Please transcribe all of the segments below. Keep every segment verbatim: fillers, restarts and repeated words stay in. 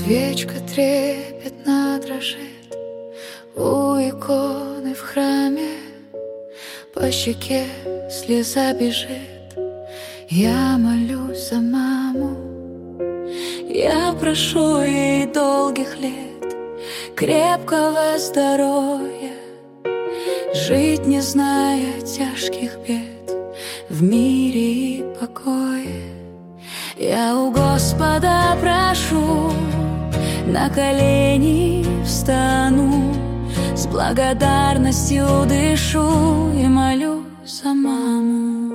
Свечка трепетно дрожит у иконы в храме, по щеке слеза бежит. Я молюсь за маму, я прошу ей долгих лет, крепкого здоровья, жить не зная тяжких бед, в мире и покое. Я у Господа прошу, на колени встану, с благодарностью дышу и молю за маму.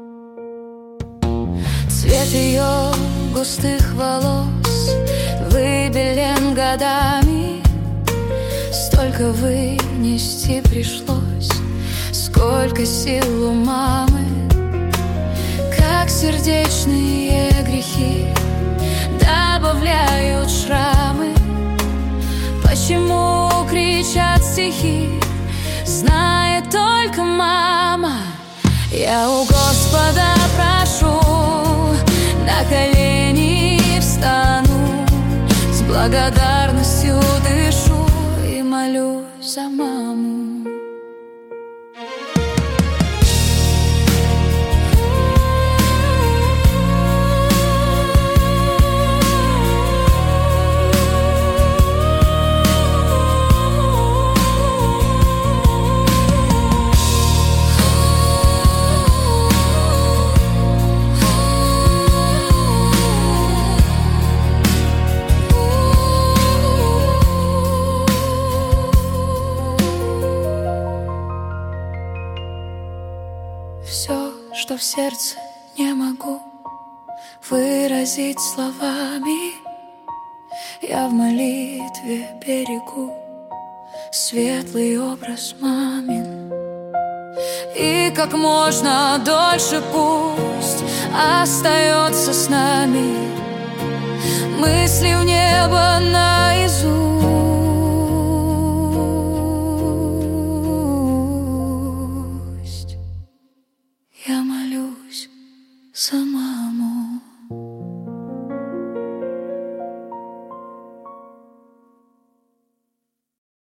Цвет ее густых волос выбелен годами, столько вынести пришлось, сколько сил у мамы. Как сердечные грехи добавляют шрамы, почему кричат стихи, знает только мама. Я у Господа прошу, на колени встану, с благодарностью дышу и молюсь за маму. Все, что в сердце не могу выразить словами, я в молитве берегу светлый образ мамин. И как можно дольше пусть остается с нами мысли в небо наизусть. Я молюсь за маму.